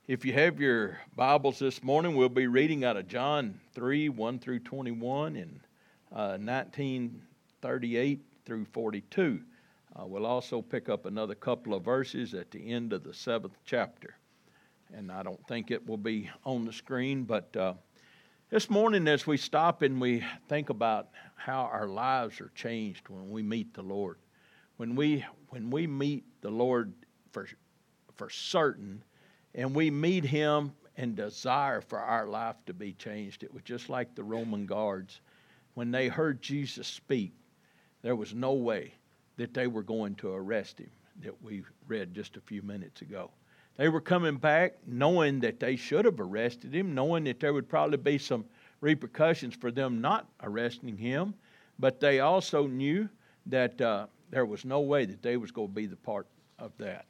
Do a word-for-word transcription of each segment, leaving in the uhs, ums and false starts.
If you have your Bibles this morning, we'll be reading out of John three, one through twenty-one, and uh, nineteen thirty-eight through forty-two. Uh, we'll also pick up another couple of verses at the end of the seventh chapter. And I don't think it will be on the screen, but uh, this morning as we stop and we think about how our lives are changed when we meet the Lord. When we when we meet the Lord for for certain, and we meet Him and desire for our life to be changed. It was just like the Roman guards. When they heard Jesus speak, there was no way that they were going to arrest Him, that we read just a few minutes ago. They were coming back knowing that they should have arrested Him, knowing that there would probably be some repercussions for them not arresting Him, but they also knew that uh, there was no way that they was going to be the part of that.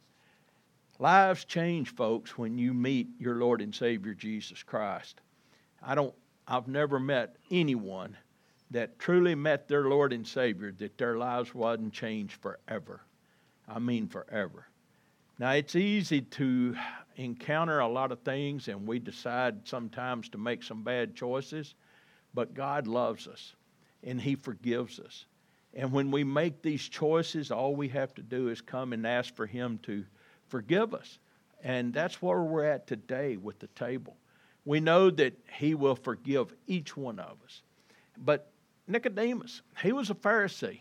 Lives change, folks, when you meet your Lord and Savior Jesus Christ. I don't, I've never met anyone that truly met their Lord and Savior that their lives wasn't changed forever. I mean forever. Now, it's easy to encounter a lot of things, and we decide sometimes to make some bad choices, but God loves us, and He forgives us. And when we make these choices, all we have to do is come and ask for Him to forgive us. And that's where we're at today with the table. We know that He will forgive each one of us. But Nicodemus, he was a Pharisee.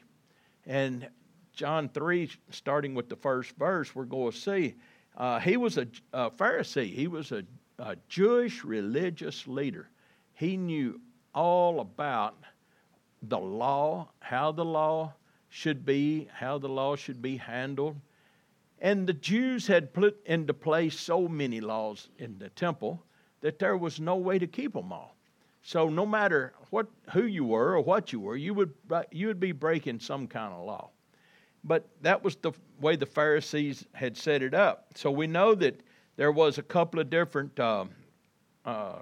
And John three, starting with the first verse, we're going to see, uh, he was a, a Pharisee. He was a, a Jewish religious leader. He knew all about the law, how the law should be, how the law should be handled. And the Jews had put into place so many laws in the temple that there was no way to keep them all. So no matter what, who you were or what you were, you would you would be breaking some kind of law. But that was the way the Pharisees had set it up. So we know that there was a couple of different, uh, uh,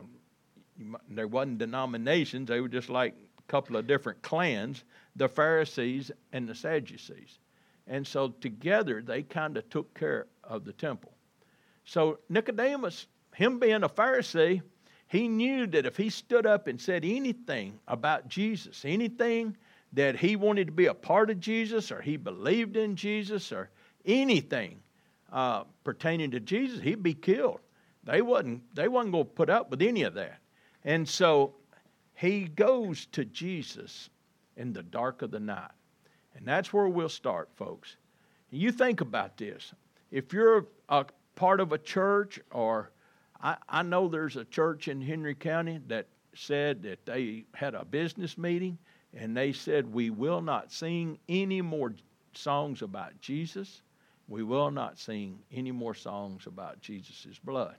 there wasn't denominations, they were just like a couple of different clans, the Pharisees and the Sadducees. And so together they kind of took care of the temple. So Nicodemus, him being a Pharisee, he knew that if he stood up and said anything about Jesus, anything that he wanted to be a part of Jesus, or he believed in Jesus, or anything uh, pertaining to Jesus, he'd be killed. They wasn't, they wasn't going to put up with any of that. And so he goes to Jesus in the dark of the night. And that's where we'll start, folks. You think about this. If you're a part of a church, or I, I know there's a church in Henry County that said that they had a business meeting, and they said, we will not sing any more songs about Jesus. We will not sing any more songs about Jesus' blood.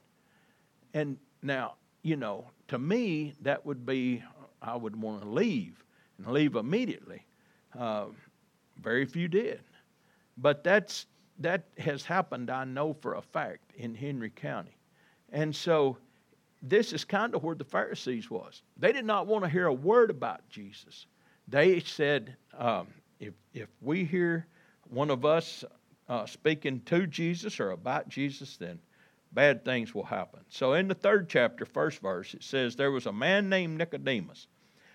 And now, you know, to me, that would be, I would want to leave, and leave immediately. Uh, Very few did. But that's that has happened, I know for a fact, in Henry County. And so this is kind of where the Pharisees was. They did not want to hear a word about Jesus. They said, um, if, if we hear one of us uh, speaking to Jesus or about Jesus, then bad things will happen. So in the third chapter, first verse, it says, there was a man named Nicodemus,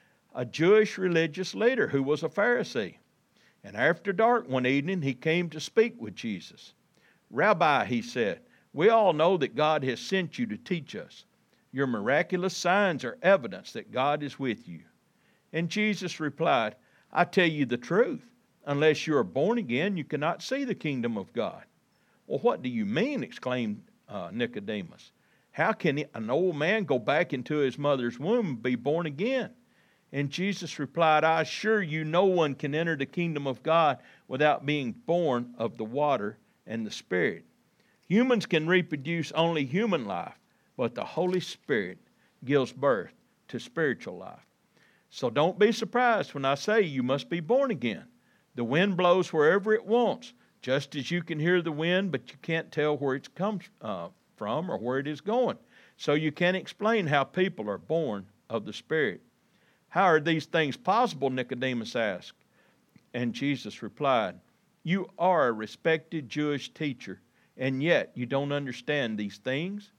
a Jewish religious leader who was a Pharisee. And after dark one evening, he came to speak with Jesus. Rabbi, he said, we all know that God has sent you to teach us. Your miraculous signs are evidence that God is with you. And Jesus replied, I tell you the truth. Unless you are born again, you cannot see the kingdom of God. Well, what do you mean? Exclaimed uh, Nicodemus. How can an old man go back into his mother's womb and be born again? And Jesus replied, I assure you, no one can enter the kingdom of God without being born of the water and the Spirit. Humans can reproduce only human life, but the Holy Spirit gives birth to spiritual life. So don't be surprised when I say you must be born again. The wind blows wherever it wants, just as you can hear the wind, but you can't tell where it comes uh, from or where it is going. So you can't explain how people are born of the Spirit. How are these things possible? Nicodemus asked. And Jesus replied, you are a respected Jewish teacher, and yet you don't understand these things?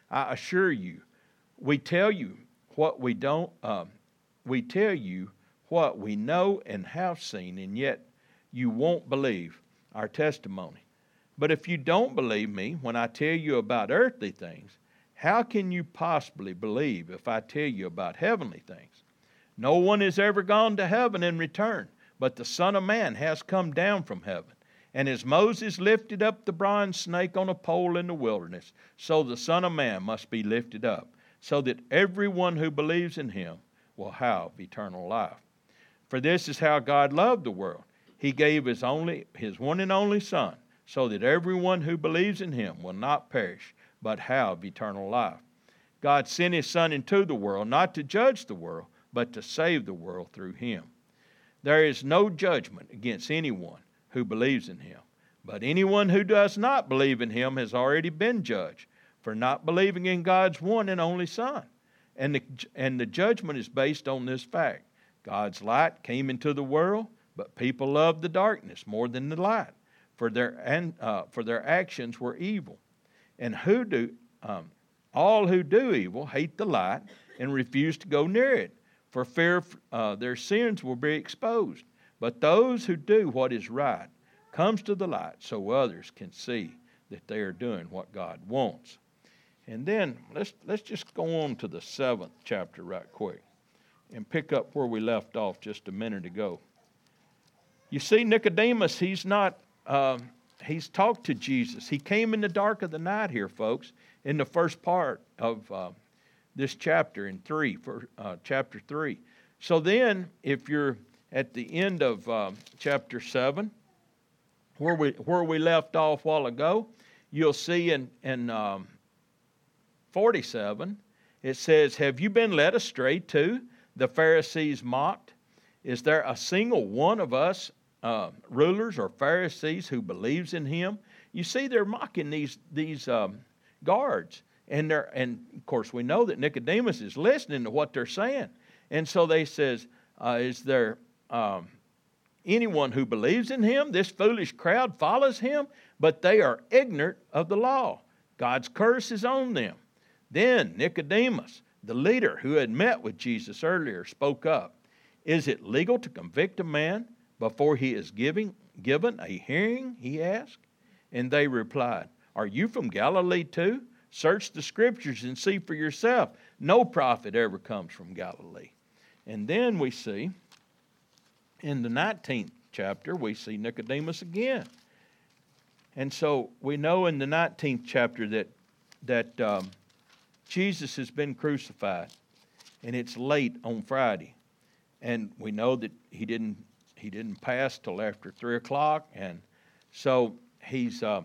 I assure you, we tell you what we don't, um, we tell you what we know and have seen, and yet you won't believe our testimony. But if you don't believe me when I tell you about earthly things, how can you possibly believe if I tell you about heavenly things? No one has ever gone to heaven and returned, but the Son of Man has come down from heaven. And as Moses lifted up the bronze snake on a pole in the wilderness, so the Son of Man must be lifted up, so that everyone who believes in him will have eternal life. For this is how God loved the world. He gave his only, his one and only Son, so that everyone who believes in him will not perish, but have eternal life. God sent his Son into the world, not to judge the world, but to save the world through him. There is no judgment against anyone who believes in him. But anyone who does not believe in him has already been judged for not believing in God's one and only Son. And the, and the judgment is based on this fact. God's light came into the world, but people loved the darkness more than the light, for their, and, uh, for their actions were evil. And who do um, all who do evil hate the light and refuse to go near it, for fear uh, their sins will be exposed. But those who do what is right comes to the light so others can see that they are doing what God wants. And then let's let's just go on to the seventh chapter right quick and pick up where we left off just a minute ago. You see, Nicodemus, he's not, um, he's talked to Jesus. He came in the dark of the night here, folks, in the first part of uh, this chapter in three, for, uh, chapter three. So then, if you're at the end of um, chapter seven, where we where we left off a while ago, you'll see in, in um, forty-seven, it says, "Have you been led astray too?" The Pharisees mocked. "Is there a single one of us uh, rulers or Pharisees who believes in him?" You see, they're mocking these these um, guards, and they're and of course we know that Nicodemus is listening to what they're saying, and so they says, uh, "Is there um, anyone who believes in him?" This foolish crowd follows him, but they are ignorant of the law. God's curse is on them. Then Nicodemus, the leader who had met with Jesus earlier, spoke up. "Is it legal to convict a man before he is giving, given a hearing?" he asked. And they replied, "Are you from Galilee too? Search the scriptures and see for yourself. No prophet ever comes from Galilee." And then we see, in the nineteenth chapter, we see Nicodemus again. And so we know in the nineteenth chapter that, that um, Jesus has been crucified, and it's late on Friday. And we know that he didn't he didn't pass till after three o'clock, and so he's uh,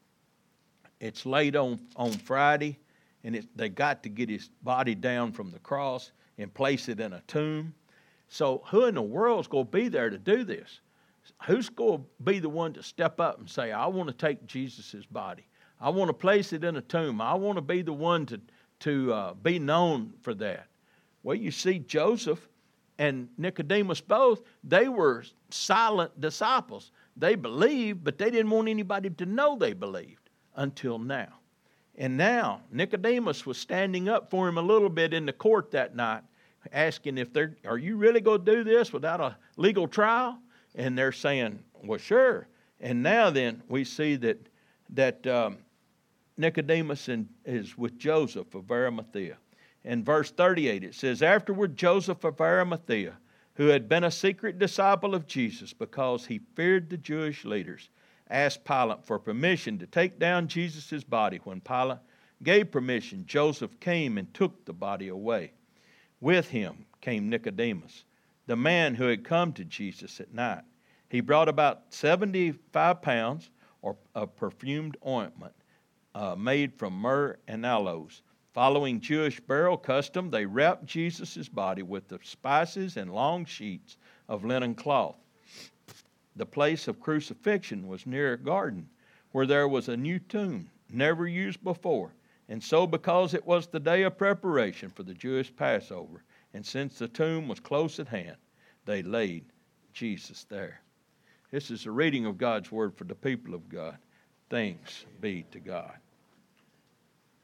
it's late on, on Friday, and it, they got to get his body down from the cross and place it in a tomb. So who in the world's going to be there to do this? Who's going to be the one to step up and say, "I want to take Jesus' body. I want to place it in a tomb. I want to be the one to to uh, be known for that"? Well, you see, Joseph and Nicodemus both, they were silent disciples. They believed, but they didn't want anybody to know they believed until now. And now Nicodemus was standing up for him a little bit in the court that night, asking if they're, "Are you really going to do this without a legal trial?" And they're saying, "Well, sure." And now then we see that that um, Nicodemus in, is with Joseph of Arimathea. In verse thirty-eight it says, "Afterward Joseph of Arimathea, who had been a secret disciple of Jesus because he feared the Jewish leaders, asked Pilate for permission to take down Jesus' body. When Pilate gave permission, Joseph came and took the body away. With him came Nicodemus, the man who had come to Jesus at night. He brought about seventy-five pounds or of perfumed ointment uh, made from myrrh and aloes. Following Jewish burial custom, they wrapped Jesus' body with the spices and long sheets of linen cloth. The place of crucifixion was near a garden where there was a new tomb, never used before. And so because it was the day of preparation for the Jewish Passover, and since the tomb was close at hand, they laid Jesus there." This is a reading of God's word for the people of God. Thanks be to God.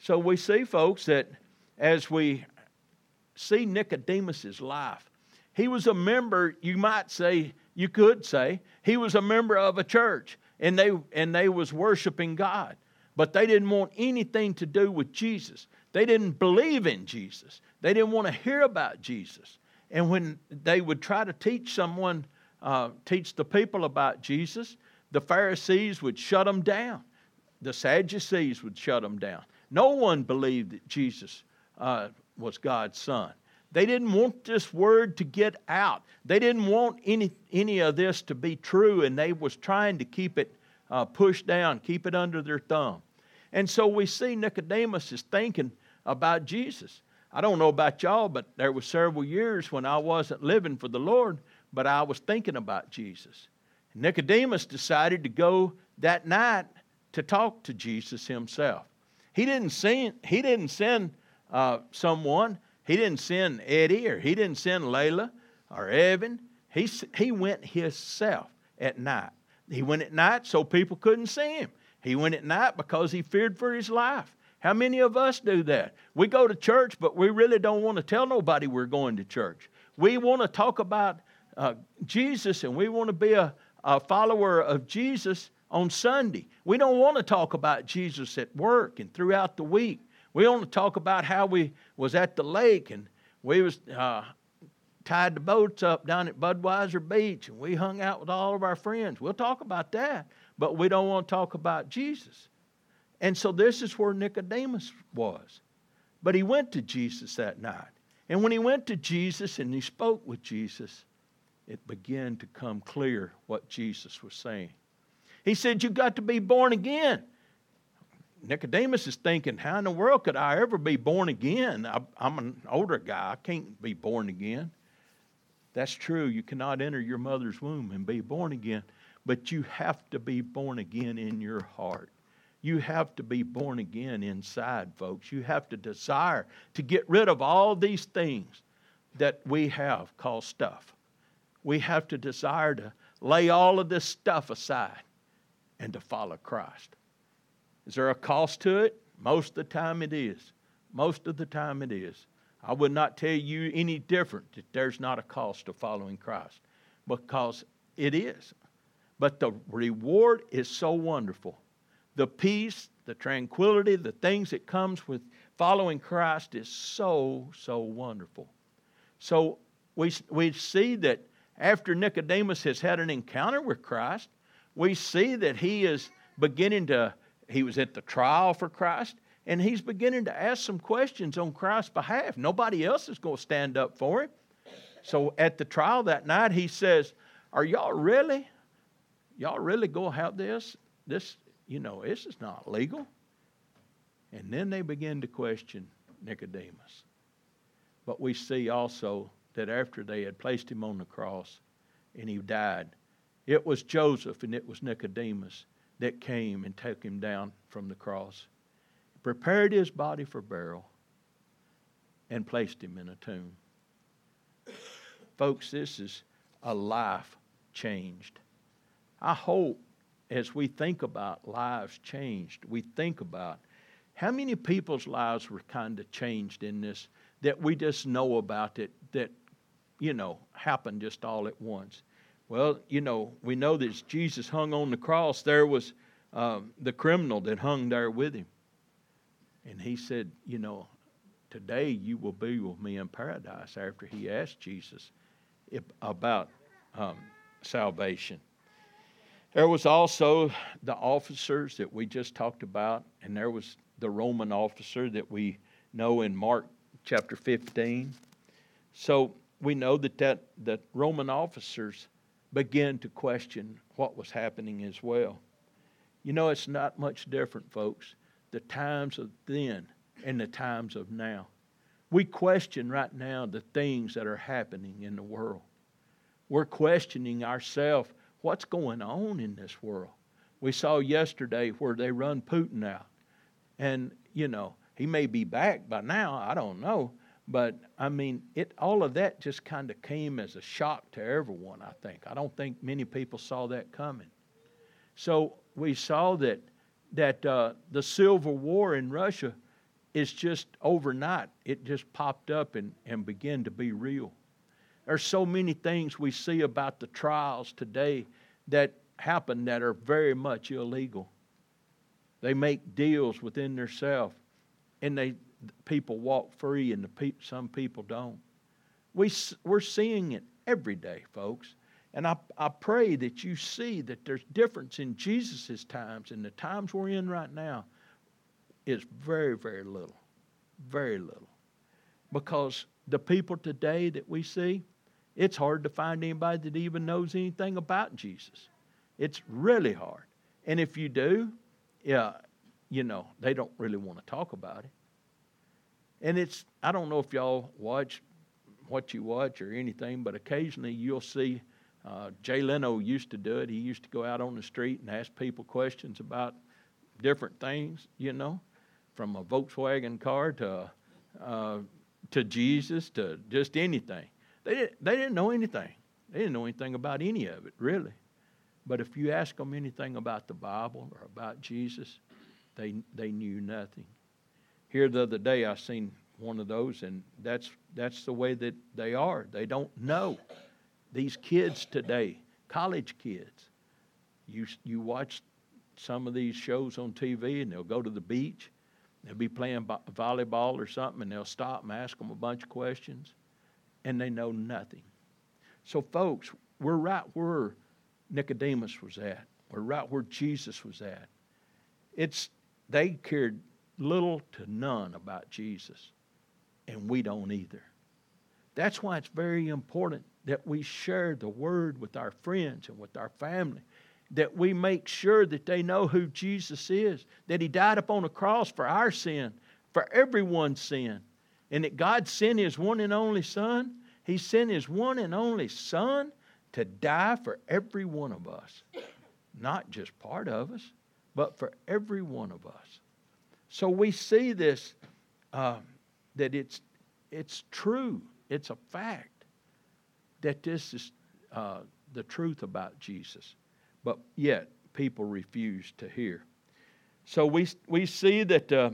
So we see, folks, that as we see Nicodemus's life, he was a member, you might say, you could say, he was a member of a church, and they and they was worshiping God. But they didn't want anything to do with Jesus. They didn't believe in Jesus. They didn't want to hear about Jesus. And when they would try to teach someone, uh, teach the people about Jesus, the Pharisees would shut them down. The Sadducees would shut them down. No one believed that Jesus uh, was God's son. They didn't want this word to get out. They didn't want any any of this to be true, and they was trying to keep it uh, pushed down, keep it under their thumb. And so we see Nicodemus is thinking about Jesus. I don't know about y'all, but there were several years when I wasn't living for the Lord, but I was thinking about Jesus. Nicodemus decided to go that night to talk to Jesus himself. He didn't send, he didn't send uh, someone. He didn't send Eddie, or he didn't send Layla or Evan. He, he went himself at night. He went at night so people couldn't see him. He went at night because he feared for his life. How many of us do that? We go to church, but we really don't want to tell nobody we're going to church. We want to talk about uh, Jesus, and we want to be a, a follower of Jesus on Sunday. We don't want to talk about Jesus at work and throughout the week. We want to talk about how we was at the lake, and we was uh, tied the boats up down at Budweiser Beach, and we hung out with all of our friends. We'll talk about that, but we don't want to talk about Jesus. And so this is where Nicodemus was. But he went to Jesus that night. And when he went to Jesus and he spoke with Jesus, it began to come clear what Jesus was saying. He said, "You've got to be born again." Nicodemus is thinking, how in the world could I ever be born again? I, I'm an older guy. I can't be born again. That's true. You cannot enter your mother's womb and be born again. But you have to be born again in your heart. You have to be born again inside, folks. You have to desire to get rid of all these things that we have called stuff. We have to desire to lay all of this stuff aside and to follow Christ. Is there a cost to it? Most of the time it is. Most of the time it is. I would not tell you any different that there's not a cost to following Christ, because it is. But the reward is so wonderful. The peace, the tranquility, the things that comes with following Christ is so, so wonderful. So we, we see that after Nicodemus has had an encounter with Christ, we see that he is beginning to, he was at the trial for Christ, and he's beginning to ask some questions on Christ's behalf. Nobody else is going to stand up for him. So at the trial that night, he says, are y'all really, y'all really going to have this? This, you know, this is not legal. And then they begin to question Nicodemus. But we see also that after they had placed him on the cross and he died, it was Joseph and it was Nicodemus that came and took him down from the cross, prepared his body for burial, and placed him in a tomb. Folks, this is a life changed. I hope as we think about lives changed, we think about how many people's lives were kind of changed in this that we just know about it, that, you know, happened just all at once. Well, you know, we know that as Jesus hung on the cross, there was um, the criminal that hung there with him. And he said, you know, today you will be with me in paradise, after he asked Jesus if, about um, salvation. There was also the officers that we just talked about, and there was the Roman officer that we know in Mark chapter fifteen. So we know that, that, that Roman officers began to question what was happening as well. You know, it's not much different, folks, the times of then and the times of now. We question right now the things that are happening in the world. We're questioning ourselves, what's going on in this world? We saw yesterday where they run Putin out. And, you know, he may be back by now, I don't know. But, I mean, it all of that just kind of came as a shock to everyone, I think. I don't think many people saw that coming. So we saw that that uh, the Civil War in Russia is just overnight. It just popped up and, and began to be real. There's so many things we see about the trials today that happen that are very much illegal. They make deals within themselves, and they people walk free, and the pe- some people don't. We we're seeing it every day, folks. And I I pray that you see that there's difference in Jesus' times and the times we're in right now is very, very little, very little, because the people today that we see, it's hard to find anybody that even knows anything about Jesus. It's really hard. And if you do, yeah, you know, they don't really want to talk about it. And it's, I don't know if y'all watch what you watch or anything, but occasionally you'll see, uh, Jay Leno used to do it. He used to go out on the street and ask people questions about different things, you know, from a Volkswagen car to uh, to Jesus to just anything. They didn't, they didn't know anything. They didn't know anything about any of it, really. But if you ask them anything about the Bible or about Jesus, they they knew nothing. Here the other day, I seen one of those, and that's that's the way that they are. They don't know. These kids today, college kids, you you watch some of these shows on T V, and they'll go to the beach, they'll be playing volleyball or something, and they'll stop and ask them a bunch of questions, and they know nothing. So, folks, we're right where Nicodemus was at. We're right where Jesus was at. It's they cared little to none about Jesus, and we don't either. That's why it's very important that we share the word with our friends and with our family, that we make sure that they know who Jesus is, that He died upon a cross for our sin, for everyone's sin, and that God sent His one and only Son. He sent His one and only Son to die for every one of us, not just part of us, but for every one of us. So we see this, uh, that it's it's true, it's a fact, that this is uh, the truth about Jesus. But yet, people refuse to hear. So we we see that uh,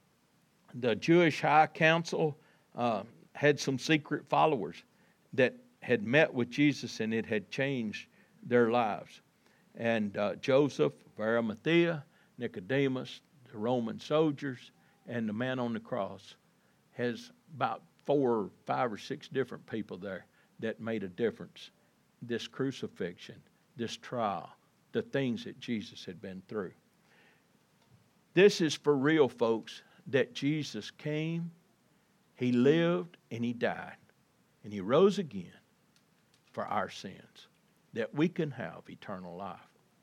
the Jewish High Council uh, had some secret followers that had met with Jesus, and it had changed their lives. And uh, Joseph of Arimathea, Nicodemus, the Roman soldiers, and the man on the cross has about four, five, or six different people there that made a difference. This crucifixion, this trial, the things that Jesus had been through. This is for real, folks, that Jesus came, He lived, and He died. And He rose again for our sins, that we can have eternal life.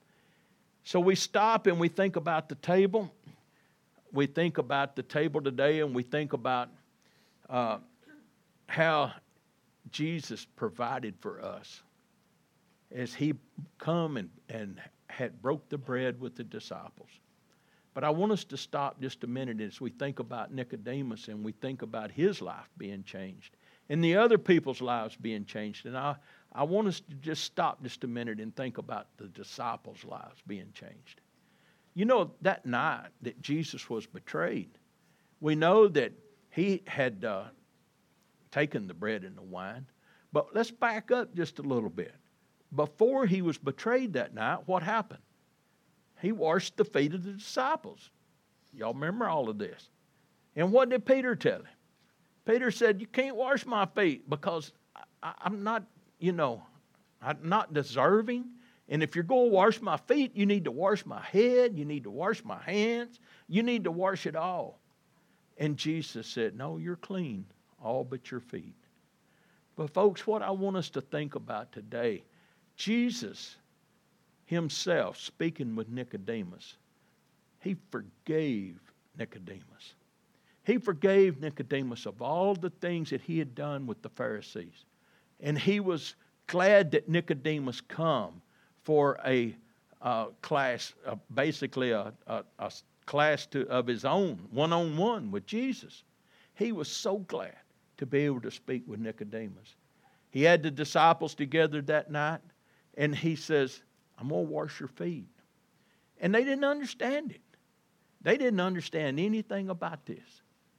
So we stop and we think about the table. We think about the table today, and we think about uh, how Jesus provided for us as He come and, and had broke the bread with the disciples. But I want us to stop just a minute as we think about Nicodemus and we think about his life being changed and the other people's lives being changed. And I, I want us to just stop just a minute and think about the disciples' lives being changed. You know, that night that Jesus was betrayed, we know that He had uh, taken the bread and the wine. But let's back up just a little bit. Before He was betrayed that night, what happened? He washed the feet of the disciples. Y'all remember all of this. And what did Peter tell him? Peter said, you can't wash my feet because I, I'm not, you know, I'm not deserving. And if you're going to wash my feet, you need to wash my head. You need to wash my hands. You need to wash it all. And Jesus said, no, you're clean, all but your feet. But folks, what I want us to think about today, Jesus Himself, speaking with Nicodemus, He forgave Nicodemus. He forgave Nicodemus of all the things that he had done with the Pharisees. And He was glad that Nicodemus come for a uh, class, uh, basically a, a, a class to, of his own, one-on-one with Jesus. He was so glad to be able to speak with Nicodemus. He had the disciples together that night, and He says, I'm going to wash your feet. And they didn't understand it. They didn't understand anything about this.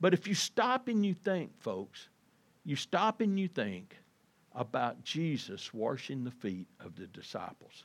But if you stop and you think, folks, you stop and you think about Jesus washing the feet of the disciples.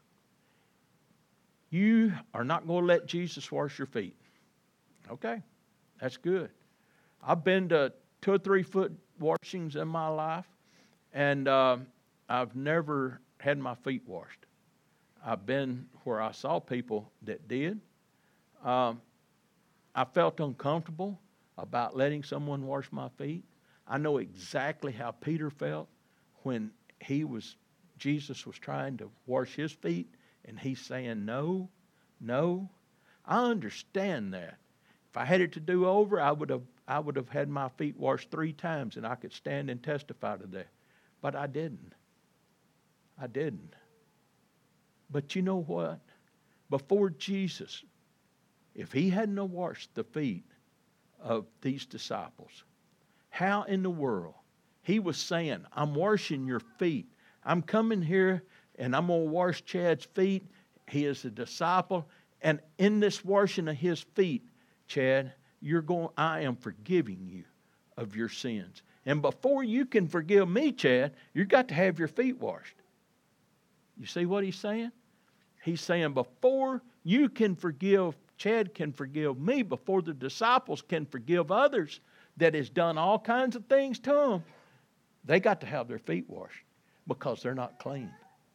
You are not going to let Jesus wash your feet. Okay, that's good. I've been to two or three foot washings in my life, and uh, I've never had my feet washed. I've been where I saw people that did. Um, I felt uncomfortable about letting someone wash my feet. I know exactly how Peter felt when he was, Jesus was trying to wash his feet, and he's saying, no, no. I understand that. If I had it to do over, I would have I would have had my feet washed three times, and I could stand and testify to that. But I didn't. I didn't. But you know what? Before Jesus, if he hadn't washed the feet of these disciples, how in the world? He was saying, I'm washing your feet. I'm coming here and I'm going to wash Chad's feet. He is a disciple. And in this washing of his feet, Chad, you're going, I am forgiving you of your sins. And before you can forgive me, Chad, you've got to have your feet washed. You see what he's saying? He's saying before you can forgive, Chad can forgive me, before the disciples can forgive others that has done all kinds of things to them, they got to have their feet washed because they're not clean.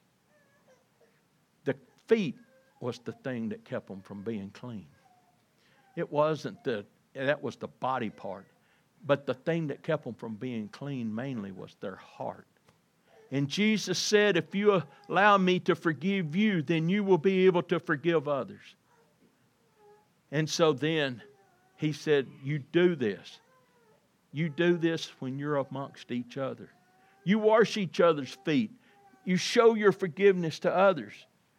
The feet was the thing that kept them from being clean. It wasn't the, that was the body part. But the thing that kept them from being clean mainly was their heart. And Jesus said, if you allow me to forgive you, then you will be able to forgive others. And so then he said, you do this. You do this when you're amongst each other. You wash each other's feet. You show your forgiveness to others.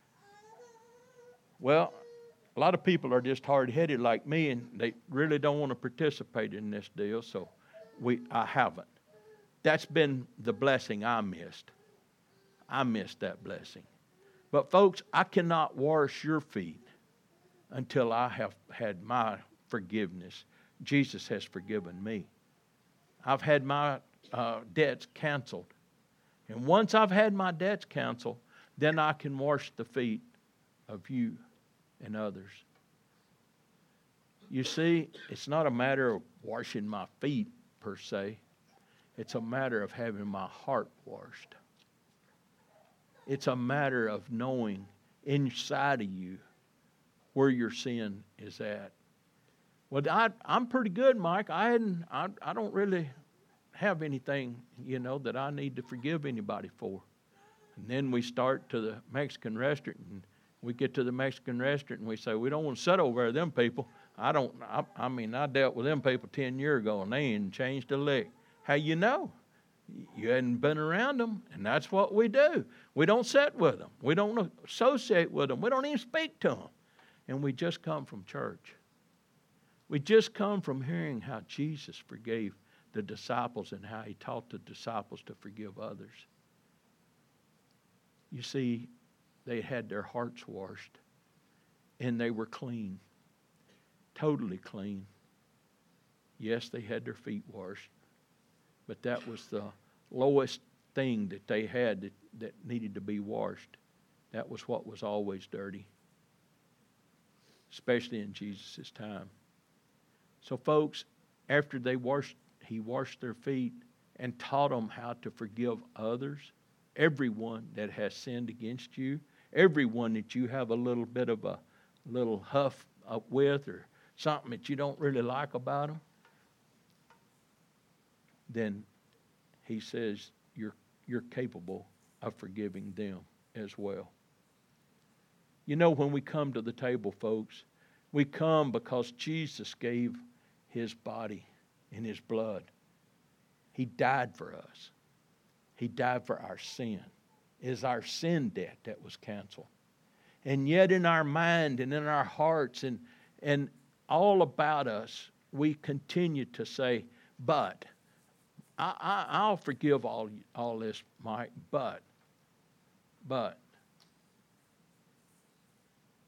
Well, a lot of people are just hard-headed like me, and they really don't want to participate in this deal, so we I haven't. That's been the blessing I missed. I missed that blessing. But folks, I cannot wash your feet until I have had my forgiveness. Jesus has forgiven me. I've had my uh, debts canceled. And once I've had my debts canceled, then I can wash the feet of you and others. You see, it's not a matter of washing my feet per se. It's a matter of having my heart washed. It's a matter of knowing inside of you where your sin is at. Well, I, I'm pretty good, Mike. I hadn't. I, I don't really have anything, you know, that I need to forgive anybody for. And then we start to the Mexican restaurant, and we get to the Mexican restaurant, and we say, we don't want to sit over there, them people. I don't. I, I mean, I dealt with them people ten years ago, and they ain't changed a lick. How you know? You hadn't been around them, and that's what we do. We don't sit with them. We don't associate with them. We don't even speak to them. And we just come from church. We just come from hearing how Jesus forgave the disciples and how he taught the disciples to forgive others. You see, they had their hearts washed, and they were clean, totally clean. Yes, they had their feet washed, but that was the lowest thing that they had that, that needed to be washed. That was what was always dirty, especially in Jesus' time. So folks, after they washed, he washed their feet and taught them how to forgive others, everyone that has sinned against you, everyone that you have a little bit of a little huff up with or something that you don't really like about them, then he says you're you're capable of forgiving them as well. You know, when we come to the table, folks, we come because Jesus gave his body and his blood. He died for us. He died for our sin. It is our sin debt that was canceled. And yet in our mind and in our hearts and, and all about us, we continue to say, but, I, I, I'll forgive all, all this, Mike, but, but.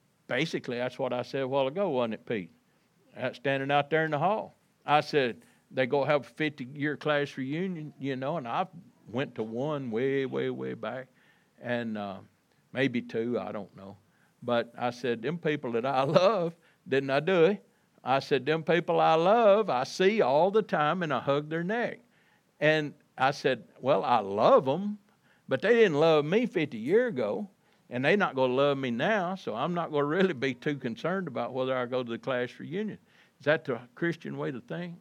Basically, that's what I said a while ago, wasn't it, Pete? Standing out there in the hall. I said, they go have a fifty-year class reunion, you know, and I went to one way, way, way back, and uh, maybe two, I don't know. But I said, them people that I love, didn't I do it? I said, them people I love, I see all the time, and I hug their neck. And I said, well, I love them, but they didn't love me fifty years ago, and they're not going to love me now, so I'm not going to really be too concerned about whether I go to the class reunion. Is that the Christian way to think?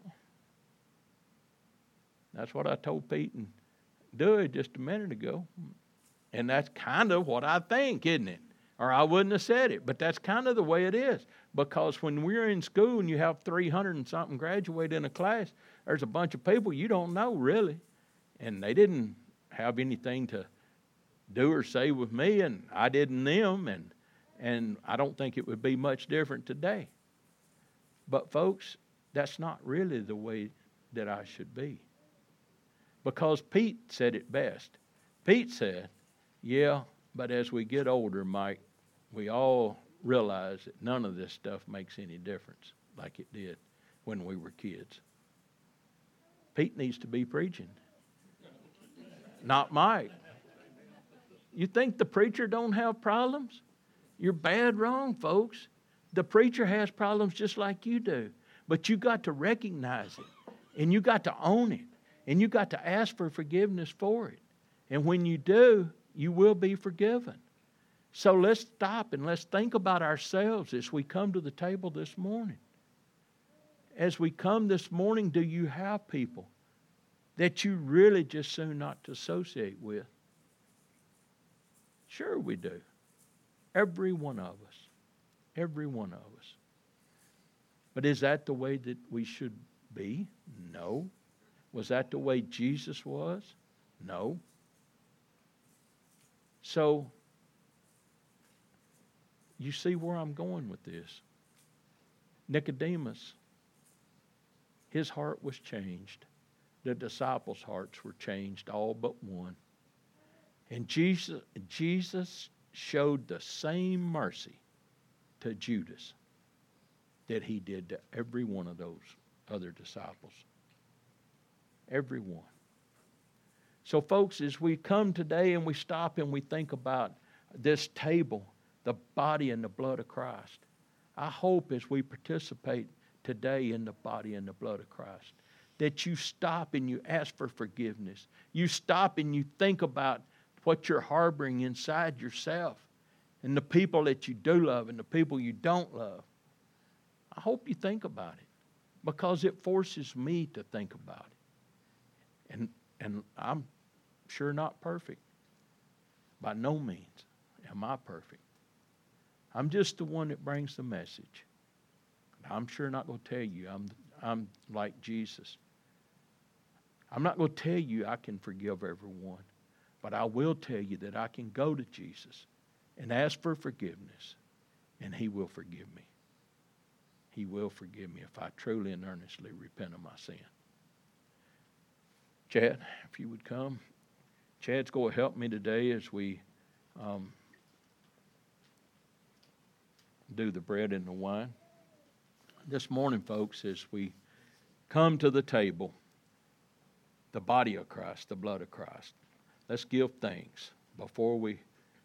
That's what I told Pete and Dewey just a minute ago. And that's kind of what I think, isn't it? Or I wouldn't have said it, but that's kind of the way it is. Because when we're in school and you have three hundred and something graduate in a class, there's a bunch of people you don't know really. And they didn't have anything to do or say with me, and I didn't them, and and I don't think it would be much different today. But folks, that's not really the way that I should be. Because Pete said it best. Pete said, yeah, but as we get older, Mike, we all realize that none of this stuff makes any difference like it did when we were kids. Pete needs to be preaching, not Mike. You think the preacher don't have problems? You're bad wrong, folks. The preacher has problems just like you do. But you got to recognize it, and you got to own it, and you got to ask for forgiveness for it. And when you do, you will be forgiven. So let's stop and let's think about ourselves as we come to the table this morning. As we come this morning, do you have people that you really just soon not to associate with? Sure we do. Every one of us. Every one of us. But is that the way that we should be? No. Was that the way Jesus was? No. So, you see where I'm going with this. Nicodemus, his heart was changed. The disciples' hearts were changed, all but one. And Jesus, Jesus showed the same mercy to Judas that he did to every one of those other disciples. Every one. So, folks, as we come today and we stop and we think about this table, the body and the blood of Christ, I hope as we participate today in the body and the blood of Christ, that you stop and you ask for forgiveness. You stop and you think about what you're harboring inside yourself and the people that you do love and the people you don't love. I hope you think about it, because it forces me to think about it. And, and I'm sure not perfect. By no means am I perfect. I'm just the one that brings the message. I'm sure not going to tell you I'm, I'm like Jesus. I'm not going to tell you I can forgive everyone. But I will tell you that I can go to Jesus and ask for forgiveness, and He will forgive me. He will forgive me if I truly and earnestly repent of my sin. Chad, if you would come. Chad's going to help me today as we um, do the bread and the wine. This morning, folks, as we come to the table, the body of Christ, the blood of Christ, let's give thanks before we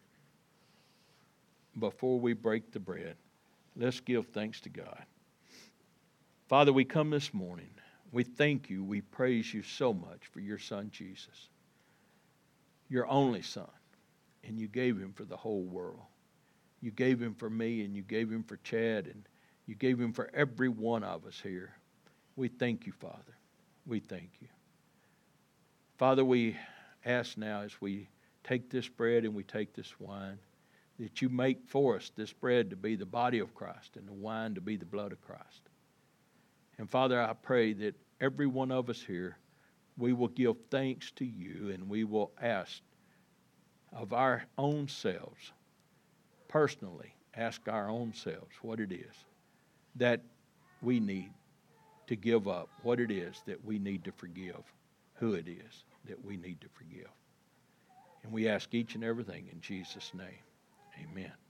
before we break the bread. Let's give thanks to God. Father, we come this morning. We thank you. We praise you so much for your Son, Jesus, your only Son, and you gave him for the whole world. You gave him for me, and you gave him for Chad, and you gave him for every one of us here. We thank you, Father. We thank you. Father, we ask now as we take this bread and we take this wine, that you make for us this bread to be the body of Christ and the wine to be the blood of Christ. And Father, I pray that every one of us here, we will give thanks to you, and we will ask of our own selves, personally, ask our own selves what it is that we need to give up, what it is that we need to forgive, who it is that we need to forgive. And we ask each and everything in Jesus' name. Amen.